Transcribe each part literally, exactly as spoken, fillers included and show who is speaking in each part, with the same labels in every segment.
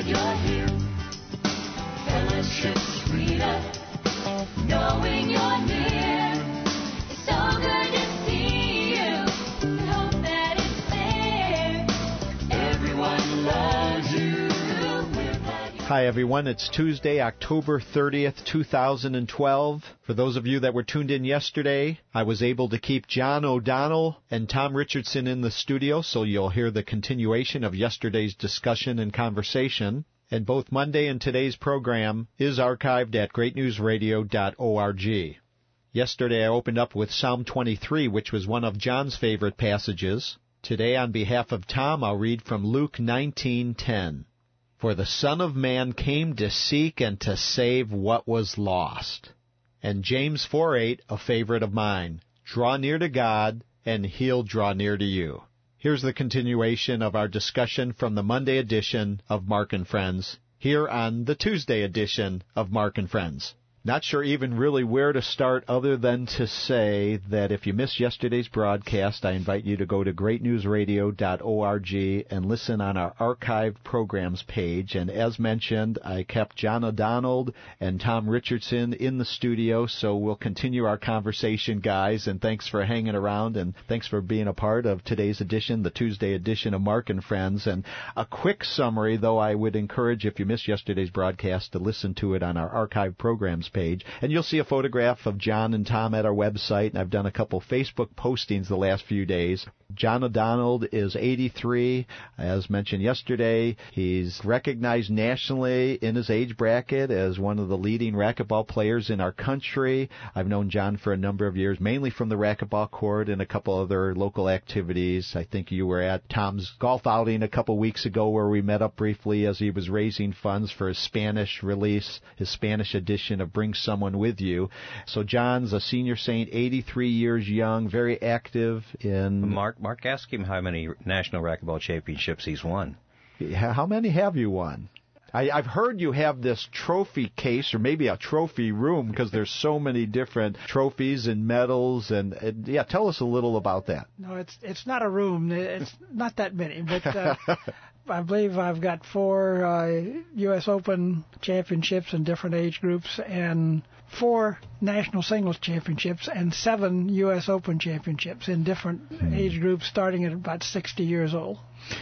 Speaker 1: you're here. Fellowship's freedom, knowing you're near. It's so good to see you. We hope that it's there. Everyone loves you. We're glad you.
Speaker 2: Hi, everyone. It's Tuesday, October thirtieth, two thousand twelve. For those of you that were tuned in yesterday, I was able to keep John O'Donnell and Tom Richardson in the studio, so you'll hear the continuation of yesterday's discussion and conversation. And both Monday and today's program is archived at great news radio dot org. Yesterday I opened up with Psalm twenty-three, which was one of John's favorite passages. Today, on behalf of Tom, I'll read from Luke nineteen ten. For the Son of Man came to seek and to save what was lost. And James four eight, a favorite of mine. Draw near to God, and He'll draw near to you. Here's the continuation of our discussion from the Monday edition of Mark and Friends, here on the Tuesday edition of Mark and Friends. Not sure even really where to start other than to say that if you missed yesterday's broadcast, I invite you to go to great news radio dot org and listen on our archived programs page. And as mentioned, I kept John O'Donnell and Tom Richardson in the studio, so we'll continue our conversation, guys. And thanks for hanging around, and thanks for being a part of today's edition, the Tuesday edition of Mark and Friends. And a quick summary, though I would encourage, if you missed yesterday's broadcast, to listen to it on our archived programs page, and you'll see a photograph of John and Tom at our website, and I've done a couple Facebook postings the last few days. John O'Donnell is eighty-three. As mentioned yesterday, he's recognized nationally in his age bracket as one of the leading racquetball players in our country. I've known John for a number of years, mainly from the racquetball court and a couple other local activities. I think you were at Tom's golf outing a couple weeks ago where we met up briefly as he was raising funds for his Spanish release, his Spanish edition of Bring Someone With You. So John's a senior saint, eighty-three years young, very active in...
Speaker 3: Mark, Mark, ask him how many national racquetball championships he's won.
Speaker 2: How many have you won? I, I've heard you have this trophy case, or maybe a trophy room, because there's so many different trophies and medals. And, and yeah, tell us a little about that.
Speaker 4: No, it's it's not a room. It's not that many, but uh, I believe I've got four uh, U S Open championships in different age groups, and four national singles championships, and seven U S Open championships in different hmm. age groups, starting at about sixty years old.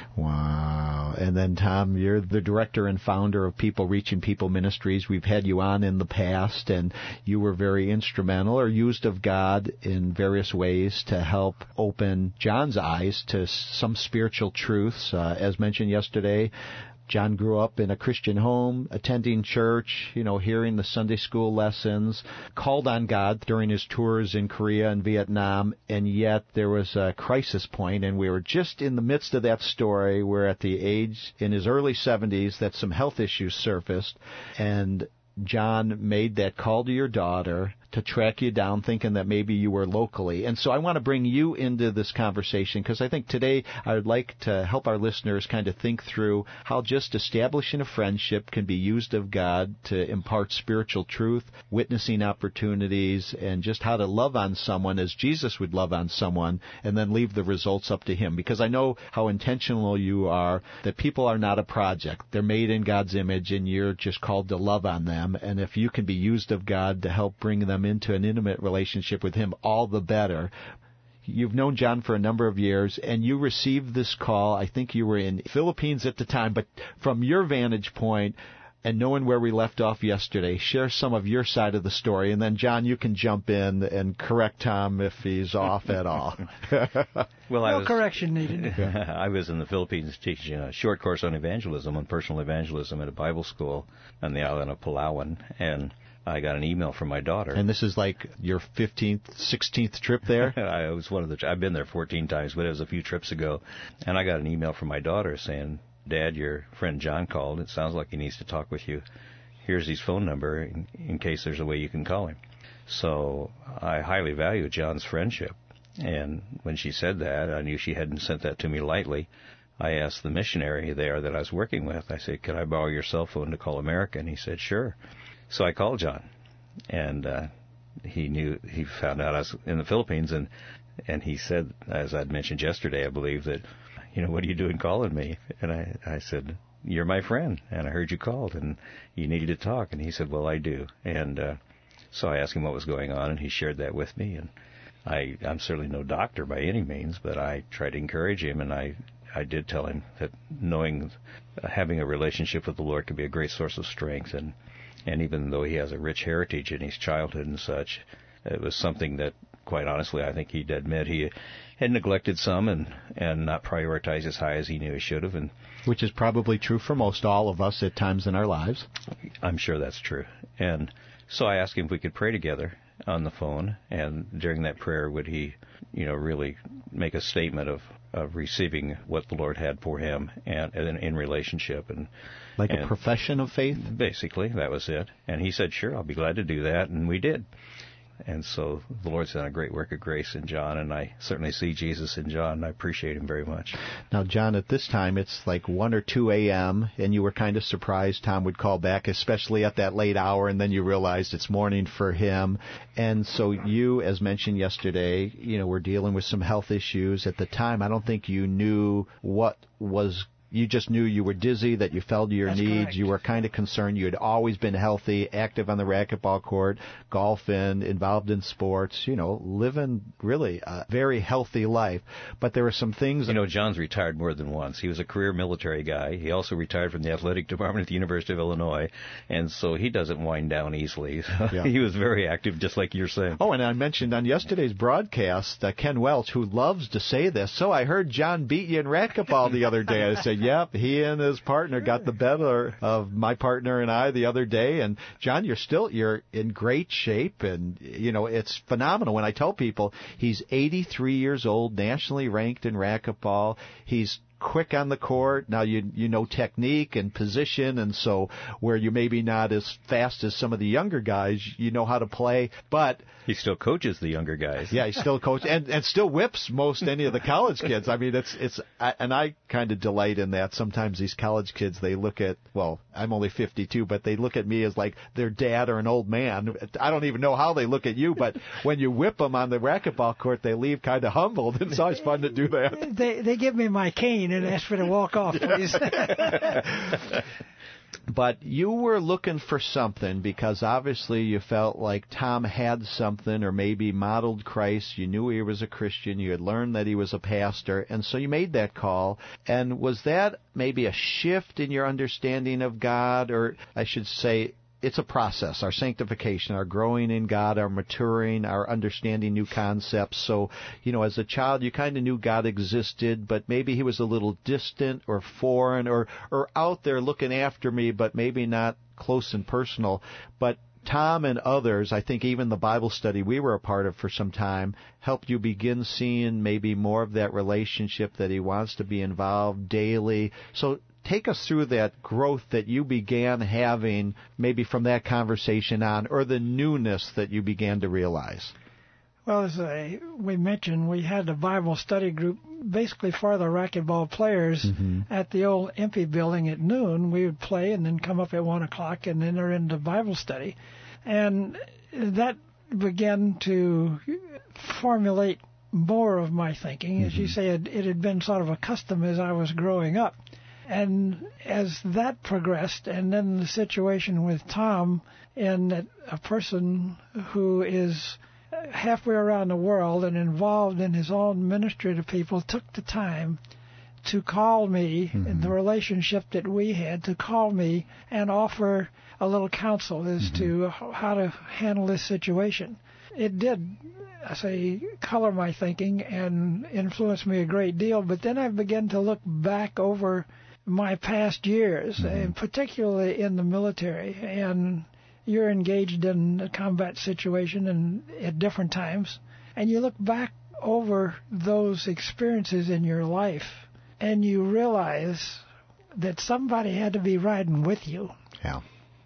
Speaker 2: Wow. And then, Tom, you're the director and founder of People Reaching People Ministries. We've had you on in the past, and you were very instrumental or used of God in various ways to help open John's eyes to some spiritual truths. Uh, as mentioned yesterday, John grew up in a Christian home, attending church, you know, hearing the Sunday school lessons, called on God during his tours in Korea and Vietnam, and yet there was a crisis point, and we were just in the midst of that story where at the age, in his early seventies, that some health issues surfaced, and John made that call to your daughter to track you down, thinking that maybe you were locally. And so I want to bring you into this conversation, because I think today I would like to help our listeners kind of think through how just establishing a friendship can be used of God to impart spiritual truth, witnessing opportunities, and just how to love on someone as Jesus would love on someone, and then leave the results up to Him. Because I know how intentional you are, that people are not a project. They're made in God's image, and you're just called to love on them. And if you can be used of God to help bring them into an intimate relationship with Him, all the better. You've known John for a number of years, and you received this call. I think you were in the Philippines at the time, but from your vantage point, and knowing where we left off yesterday, share some of your side of the story, and then, John, you can jump in and correct Tom if he's off at all.
Speaker 3: Well, I
Speaker 4: no
Speaker 3: was,
Speaker 4: correction needed.
Speaker 3: I was in the Philippines teaching a short course on evangelism, on personal evangelism at a Bible school on the island of Palawan, and I got an email from my daughter.
Speaker 2: And this is like your fifteenth, sixteenth trip there?
Speaker 3: I was one of the. I've been there fourteen times, but it was a few trips ago. And I got an email from my daughter saying, "Dad, your friend John called. It sounds like he needs to talk with you. Here's his phone number in, in case there's a way you can call him." So I highly value John's friendship. And when she said that, I knew she hadn't sent that to me lightly. I asked the missionary there that I was working with, I said, "Could I borrow your cell phone to call America?" And he said, "Sure." So I called John, and uh, he knew, he found out I was in the Philippines, and and he said, as I'd mentioned yesterday, I believe, that, you know, "What are you doing calling me?" And I, I said, you're my friend, and I heard you called, and you needed to talk. And he said, well, I do. And uh, so I asked him what was going on, and he shared that with me. And I, I'm certainly no doctor by any means, but I tried to encourage him, and I, I did tell him that knowing, uh, having a relationship with the Lord can be a great source of strength. And, and even though he has a rich heritage in his childhood and such, it was something that, quite honestly, I think he'd admit he had neglected some and, and not prioritized as high as he knew he should have. And
Speaker 2: which is probably true for most all of us at times in our lives.
Speaker 3: I'm sure that's true. And so I asked him if we could pray together on the phone, and during that prayer would he, you know, really make a statement of, of receiving what the Lord had for him and, and in relationship. and
Speaker 2: Like
Speaker 3: and
Speaker 2: a profession of faith?
Speaker 3: Basically, that was it. And he said, sure, I'll be glad to do that, and we did. And so the Lord's done a great work of grace in John, and I certainly see Jesus in John, and I appreciate him very much.
Speaker 2: Now, John, at this time, it's like one or two a.m., and you were kind of surprised Tom would call back, especially at that late hour, and then you realized it's morning for him. And so you, as mentioned yesterday, you know, were dealing with some health issues. At the time, I don't think you knew what was You just knew you were dizzy, that you fell to your
Speaker 4: That's
Speaker 2: needs.
Speaker 4: correct.
Speaker 2: You were kind of concerned. You had always been healthy, active on the racquetball court, golfing, involved in sports, you know, living really a very healthy life. But there were some things...
Speaker 3: You know, John's retired more than once. He was a career military guy. He also retired from the athletic department at the University of Illinois, and so he doesn't wind down easily.
Speaker 2: Yeah.
Speaker 3: He was very active, just like you're saying.
Speaker 2: Oh, and I mentioned on yesterday's broadcast, uh, Ken Welch, who loves to say this, so I heard John beat you in racquetball the other day. I said, yep, he and his partner got the better of my partner and I the other day. And John, you're still, you're in great shape, and, you know, it's phenomenal. When I tell people he's eighty-three years old, nationally ranked in racquetball, he's quick on the court. Now you you know technique and position, and so where you maybe not as fast as some of the younger guys, you know how to play. But
Speaker 3: he still coaches the younger guys.
Speaker 2: Yeah, he still coaches and and still whips most any of the college kids. I mean, it's it's I, and I kind of delight in that. Sometimes these college kids, they look at, well, I'm only fifty-two, but they look at me as like their dad or an old man. I don't even know how they look at you, but when you whip them on the racquetball court, they leave kind of humbled. It's always fun to do that.
Speaker 4: They they give me my cane and ask for to walk off, please.
Speaker 2: But you were looking for something because obviously you felt like Tom had something, or maybe modeled Christ. You knew he was a Christian. You had learned that he was a pastor, and so you made that call. And was that maybe a shift in your understanding of God, or I should say, it's a process, our sanctification, our growing in God, our maturing, our understanding new concepts. So, you know, as a child, you kind of knew God existed, but maybe he was a little distant or foreign or, or out there looking after me, but maybe not close and personal. But Tom and others, I think even the Bible study we were a part of for some time, helped you begin seeing maybe more of that relationship, that he wants to be involved daily. So take us through that growth that you began having maybe from that conversation on, or the newness that you began to realize.
Speaker 4: Well, as I, we mentioned, we had a Bible study group basically for the racquetball players mm-hmm. at the old M P building at noon. We would play and then come up at one o'clock and enter into Bible study. And that began to formulate more of my thinking. As mm-hmm. you say, it, it had been sort of a custom as I was growing up. And as that progressed, and then the situation with Tom, and that a person who is halfway around the world and involved in his own ministry to people, took the time to call me, mm-hmm. in the relationship that we had, to call me and offer a little counsel as mm-hmm. to how to handle this situation. It did, I say, color my thinking and influence me a great deal, but then I began to look back over my past years, mm-hmm. and particularly in the military, and you're engaged in a combat situation and at different times, and you look back over those experiences in your life, and you realize that somebody had to be riding with you.
Speaker 2: Yeah.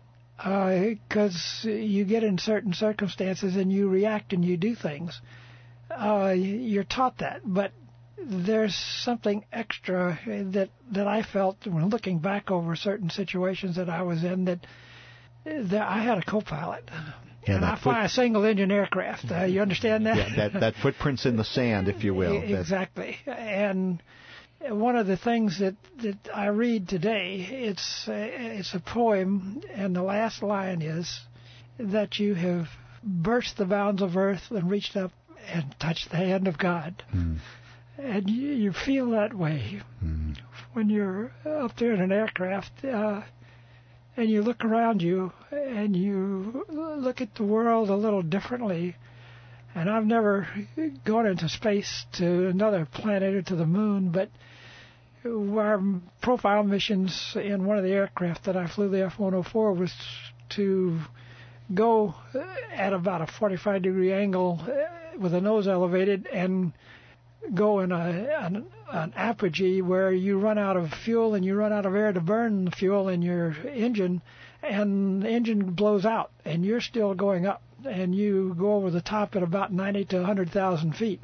Speaker 4: Because uh, you get in certain circumstances and you react and you do things. Uh, you're taught that, but there's something extra that that I felt when looking back over certain situations that I was in, that that I had a co-pilot.
Speaker 2: Yeah,
Speaker 4: and I
Speaker 2: foot-
Speaker 4: fly a single-engine aircraft. Uh, you understand that?
Speaker 2: Yeah, that, that footprints in the sand, if you will.
Speaker 4: Exactly. And one of the things that, that I read today, it's a, it's a poem, and the last line is that you have burst the bounds of earth and reached up and touched the hand of God.
Speaker 2: Mm.
Speaker 4: And you, you feel that way
Speaker 2: Mm.
Speaker 4: when you're up there in an aircraft, uh, and you look around you and you look at the world a little differently. And I've never gone into space to another planet or to the moon, but our profile missions in one of the aircraft that I flew, the F one oh four, was to go at about a forty-five degree angle with the nose elevated and go in a, an, an apogee where you run out of fuel and you run out of air to burn the fuel in your engine, and the engine blows out and you're still going up, and you go over the top at about ninety to one hundred thousand feet.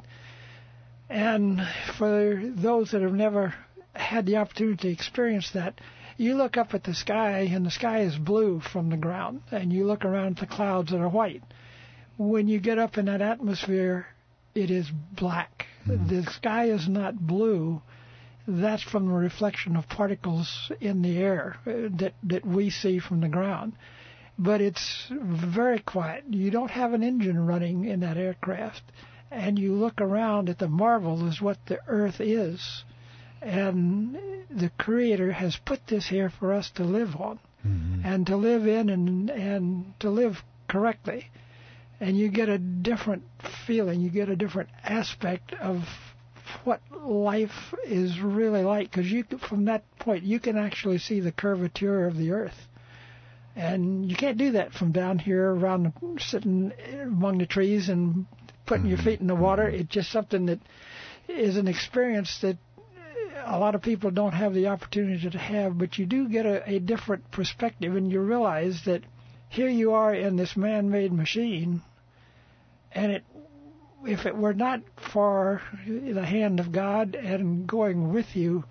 Speaker 4: And for those that have never had the opportunity to experience that, you look up at the sky and the sky is blue from the ground, and you look around at the clouds that are white. When you get up in that atmosphere, it is black. Mm. The sky is not blue. That's from the reflection of particles in the air that, that we see from the ground. But it's very quiet. You don't have an engine running in that aircraft. And you look around at the marvel is what the earth is. And the Creator has put this here for us to live on, mm-hmm. and to live in and, and to live correctly. And you get a different feeling. You get a different aspect of what life is really like. Because you, from that point, you can actually see the curvature of the earth. And you can't do that from down here around sitting among the trees and putting mm-hmm. your feet in the water. Mm-hmm. It's just something that is an experience that a lot of people don't have the opportunity to have, but you do get a, a different perspective, and you realize that here you are in this man-made machine, and it, if it were not for the hand of God and going with you,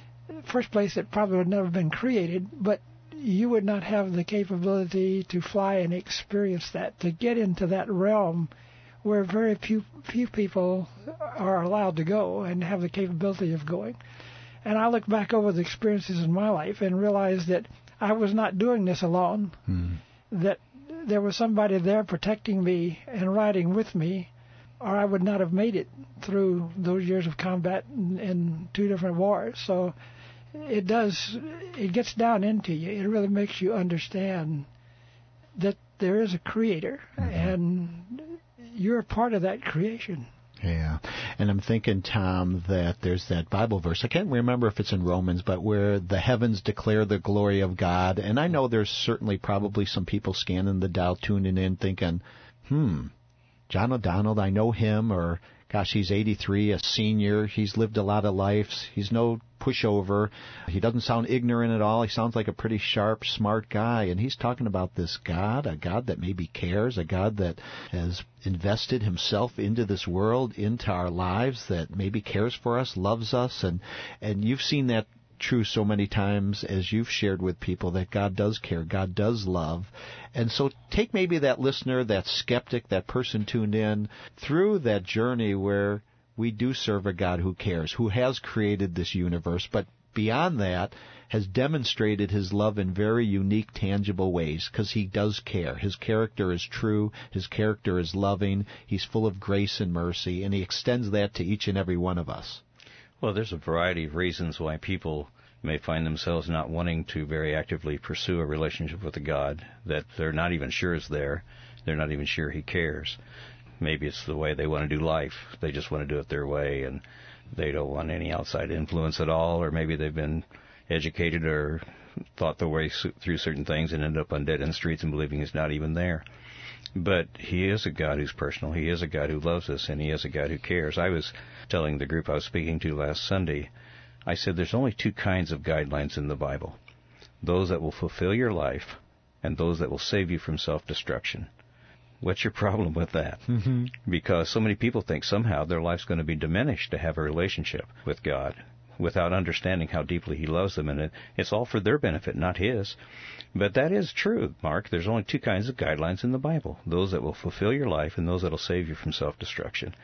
Speaker 4: first place, it probably would never have been created, but you would not have the capability to fly and experience that, to get into that realm where very few, few people are allowed to go and have the capability of going. And I look back over the experiences in my life and realize that I was not doing this alone, mm. that there was somebody there protecting me and riding with me, or I would not have made it through those years of combat in, in two different wars. So it does, it gets down into you. It really makes you understand that there is a Creator, mm-hmm. and you're a part of that creation.
Speaker 2: Yeah. And I'm thinking, Tom, that there's that Bible verse. I can't remember if it's in Romans, but where the heavens declare the glory of God. And I know there's certainly probably some people scanning the dial, tuning in, thinking, hmm, John O'Donnell, I know him, or gosh, he's eighty-three, a senior. He's lived a lot of lives. He's no pushover. He doesn't sound ignorant at all. He sounds like a pretty sharp, smart guy. And he's talking about this God, a God that maybe cares, a God that has invested himself into this world, into our lives, that maybe cares for us, loves us. And, and you've seen that true so many times as you've shared with people, that God does care, God does love. And so take maybe that listener, that skeptic, that person tuned in through that journey where we do serve a God who cares, who has created this universe, but beyond that has demonstrated his love in very unique, tangible ways, because he does care. His character is true, his character is loving, he's full of grace and mercy, and he extends that to each and every one of us.
Speaker 3: Well, there's a variety of reasons why people may find themselves not wanting to very actively pursue a relationship with a God that they're not even sure is there. They're not even sure he cares. Maybe it's the way they want to do life. They just want to do it their way, and they don't want any outside influence at all, or maybe they've been educated or thought their way through certain things and end up on dead-end streets and believing he's not even there. But he is a God who's personal. He is a God who loves us, and he is a God who cares. I was telling the group I was speaking to last Sunday, I said there's only two kinds of guidelines in the Bible. Those that will fulfill your life and those that will save you from self-destruction. What's your problem with that? Mm-hmm. Because so many people think somehow their life's going to be diminished to have a relationship with God without understanding how deeply he loves them, and it, it's all for their benefit, not his. But that is true, Mark. There's only two kinds of guidelines in the Bible. Those that will fulfill your life and those that will save you from self-destruction.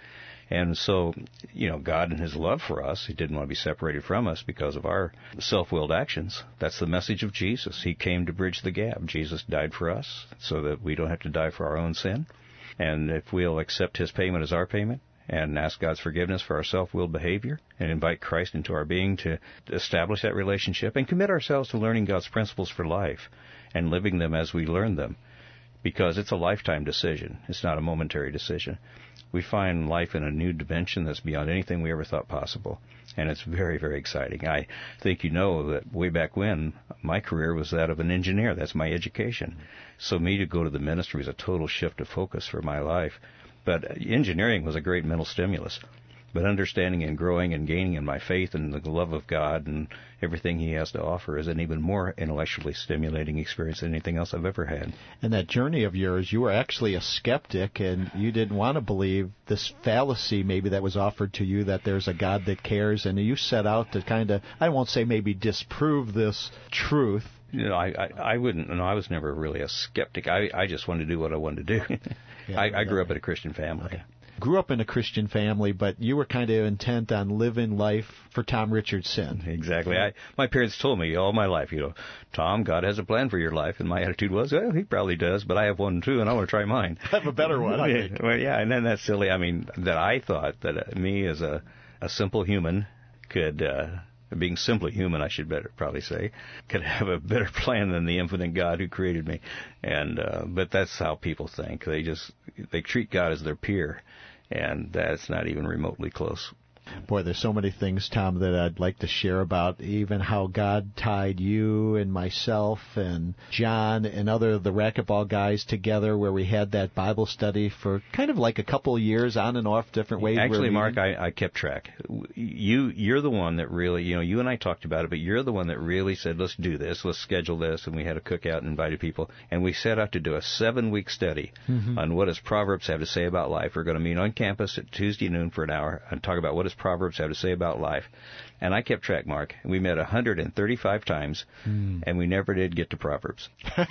Speaker 3: And so, you know, God in his love for us, he didn't want to be separated from us because of our self-willed actions. That's the message of Jesus. He came to bridge the gap. Jesus died for us so that we don't have to die for our own sin. And if we'll accept his payment as our payment and ask God's forgiveness for our self-willed behavior and invite Christ into our being to establish that relationship and commit ourselves to learning God's principles for life and living them as we learn them, because it's a lifetime decision. It's not a momentary decision. We find life in a new dimension that's beyond anything we ever thought possible, and it's very, very exciting. I think you know that way back when, my career was that of an engineer. That's my education. So me to go to the ministry was a total shift of focus for my life. But engineering was a great mental stimulus. But understanding and growing and gaining in my faith and the love of God and everything he has to offer is an even more intellectually stimulating experience than anything else I've ever had.
Speaker 2: And that journey of yours, you were actually a skeptic, and you didn't want to believe this fallacy maybe that was offered to you that there's a God that cares, and you set out to kind of, I won't say maybe disprove this truth.
Speaker 3: You know, I, I, I wouldn't, no, I was never really a skeptic. I, I just wanted to do what I wanted to do.
Speaker 2: Yeah,
Speaker 3: I, I grew up in a Christian family.
Speaker 2: Okay. Grew up in a Christian family, but you were kind of intent on living life for Tom Richardson.
Speaker 3: Exactly. I, my parents told me all my life, you know, Tom, God has a plan for your life. And my attitude was, well, he probably does, but I have one too, and I want to try mine.
Speaker 2: I have a better one, I think.
Speaker 3: Well, yeah, and then that's silly. I mean, that I thought that uh, me as a, a simple human could, uh, being simply human, I should better probably say, could have a better plan than the infinite God who created me. And uh, but that's how people think. They just they treat God as their peer, and that's not even remotely close.
Speaker 2: Boy, there's so many things, Tom, that I'd like to share about, even how God tied you and myself and John and other of the racquetball guys together, where we had that Bible study for kind of like a couple of years on and off different ways.
Speaker 3: Actually, Mark, I, I kept track. You, you're the one that really, you know, you and I talked about it, but you're the one that really said, let's do this, let's schedule this, and we had a cookout and invited people, and we set out to do a seven-week study mm-hmm. on what does Proverbs have to say about life. We're going to meet on campus at Tuesday noon for an hour and talk about what does Proverbs have to say about life. And I kept track, Mark. We met one hundred thirty-five times, mm. and we never did get to Proverbs.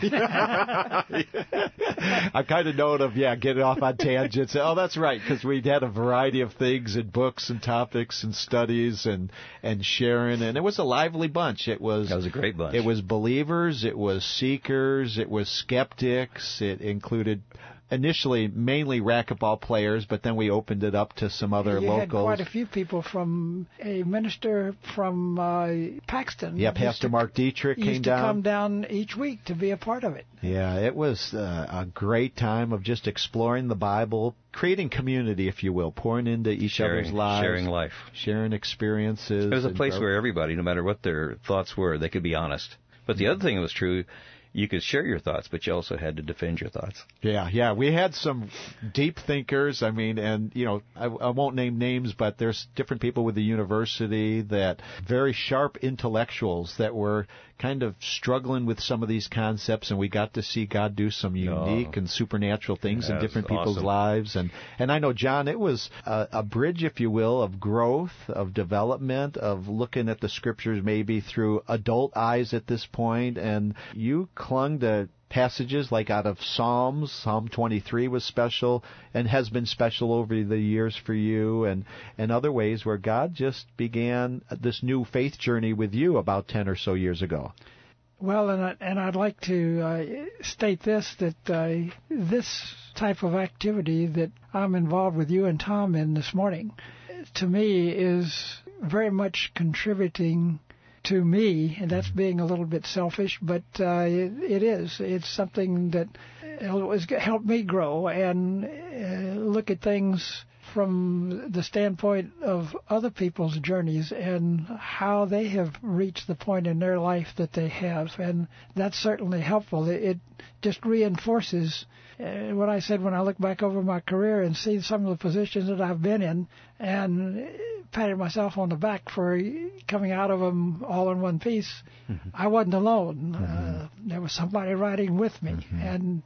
Speaker 2: I kind of know it of, yeah, getting off on tangents. Oh, that's right, because we had a variety of things and books and topics and studies and, and sharing, and it was a lively bunch. It was,
Speaker 3: that was a great bunch.
Speaker 2: It was believers, it was seekers, it was skeptics, it included initially mainly racquetball players, but then we opened it up to some other
Speaker 4: you
Speaker 2: locals.
Speaker 4: Had quite a few people from a minister from uh, Paxton.
Speaker 2: Yeah, Pastor
Speaker 4: to,
Speaker 2: Mark Dietrich came
Speaker 4: used to
Speaker 2: down.
Speaker 4: come down each week to be a part of it.
Speaker 2: Yeah, it was uh, a great time of just exploring the Bible, creating community, if you will, pouring into each
Speaker 3: sharing,
Speaker 2: other's lives.
Speaker 3: Sharing life.
Speaker 2: Sharing experiences.
Speaker 3: It was a place
Speaker 2: growth.
Speaker 3: where everybody, no matter what their thoughts were, they could be honest. But the other thing that was true, you could share your thoughts, but you also had to defend your thoughts.
Speaker 2: Yeah, yeah. We had some deep thinkers. I mean, and, you know, I, I won't name names, but there's different people with the university that very sharp intellectuals that were kind of struggling with some of these concepts, and we got to see God do some unique
Speaker 3: oh.
Speaker 2: and supernatural things
Speaker 3: yeah,
Speaker 2: in different people's
Speaker 3: awesome.
Speaker 2: lives. And, and I know, John, it was a, a bridge, if you will, of growth, of development, of looking at the Scriptures maybe through adult eyes at this point, and you clung to passages like out of Psalms. Psalm twenty-three was special and has been special over the years for you, and, and other ways where God just began this new faith journey with you about ten or so years ago.
Speaker 4: Well, and, I, and I'd like to uh, state this, that uh, this type of activity that I'm involved with you and Tom in this morning, to me, is very much contributing to me, and that's being a little bit selfish, but uh, it, it is. It's something that has helped me grow and uh, look at things from the standpoint of other people's journeys and how they have reached the point in their life that they have, and that's certainly helpful. It, it just reinforces uh, what I said when I look back over my career and see some of the positions that I've been in, and patted myself on the back for coming out of them all in one piece. Mm-hmm. I wasn't alone. Mm-hmm. Uh, there was somebody riding with me, mm-hmm. and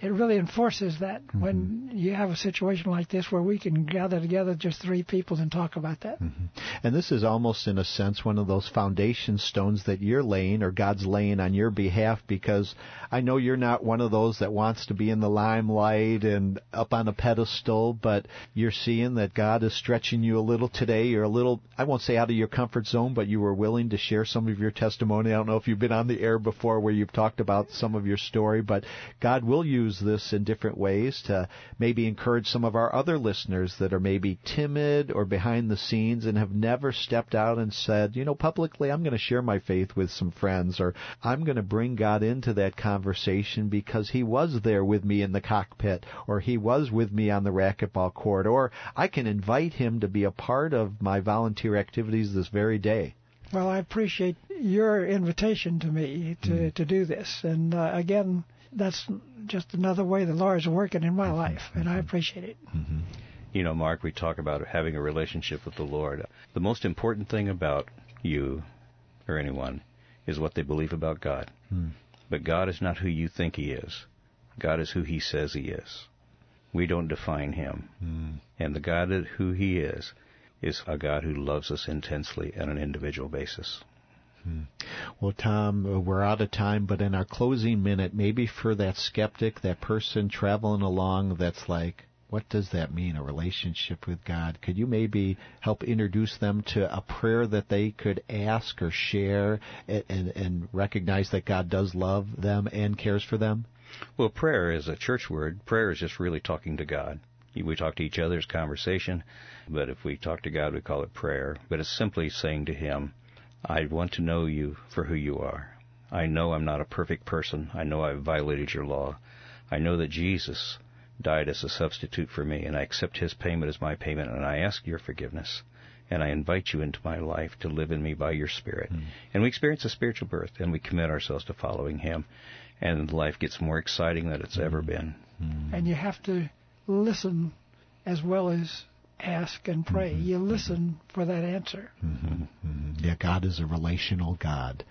Speaker 4: it really enforces that mm-hmm. when you have a situation like this where we can gather together just three people and talk about that.
Speaker 2: Mm-hmm. And this is almost, in a sense, one of those foundation stones that you're laying or God's laying on your behalf, because I know you're not one of those that wants to be in the limelight and up on a pedestal, but you're seeing that God is stretching you a little today. You're a little, I won't say out of your comfort zone, but you were willing to share some of your testimony. I don't know if you've been on the air before where you've talked about some of your story, but God will use this in different ways to maybe encourage some of our other listeners that are maybe timid or behind the scenes and have never stepped out and said, you know, publicly, I'm going to share my faith with some friends, or I'm going to bring God into that conversation because He was there with me in the cockpit, or He was with me on the racquetball court, or I can invite Him to be a part of my volunteer activities this very day.
Speaker 4: Well, I appreciate your invitation to me to, mm. to do this. And uh, again, that's just another way the Lord's working in my mm-hmm. life, and I appreciate it.
Speaker 3: Mm-hmm. You know, Mark, we talk about having a relationship with the Lord. The most important thing about you or anyone is what they believe about God. Mm. But God is not who you think He is. God is who He says He is. We don't define Him. Mm. And the God who He is is a God who loves us intensely on an individual basis.
Speaker 2: Hmm. Well, Tom, we're out of time, but in our closing minute, maybe for that skeptic, that person traveling along that's like, what does that mean, a relationship with God? Could you maybe help introduce them to a prayer that they could ask or share and, and, and recognize that God does love them and cares for them?
Speaker 3: Well, prayer is a church word. Prayer is just really talking to God. We talk to each other as conversation, but if we talk to God, we call it prayer. But it's simply saying to Him, I want to know You for who You are. I know I'm not a perfect person. I know I've violated Your law. I know that Jesus died as a substitute for me, and I accept His payment as my payment, and I ask Your forgiveness. And I invite You into my life to live in me by Your Spirit. Mm. And we experience a spiritual birth, and we commit ourselves to following Him. And life gets more exciting than it's mm. ever been.
Speaker 4: Mm. And you have to listen as well as ask and pray. Mm-hmm. You listen for that answer.
Speaker 2: Mm-hmm. Mm-hmm. Yeah, God is a relational God.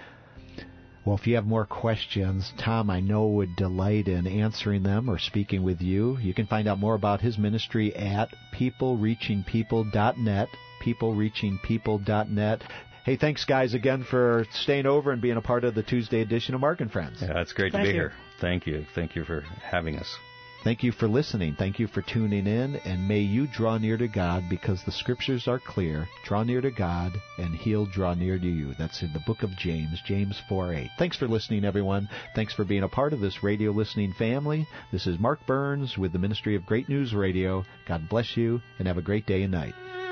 Speaker 2: Well, if you have more questions, Tom, I know, would delight in answering them or speaking with you. You can find out more about his ministry at people reaching people dot net, people reaching people dot net. Hey, thanks, guys, again for staying over and being a part of the Tuesday edition of Mark and Friends.
Speaker 3: Yeah, it's great
Speaker 4: Thank
Speaker 3: to be
Speaker 4: you.
Speaker 3: here. Thank you. Thank you for having us.
Speaker 2: Thank you for listening. Thank you for tuning in. And may you draw near to God, because the Scriptures are clear. Draw near to God, and He'll draw near to you. That's in the book of James, James four eight. Thanks for listening, everyone. Thanks for being a part of this radio listening family. This is Mark Burns with the Ministry of Great News Radio. God bless you, and have a great day and night.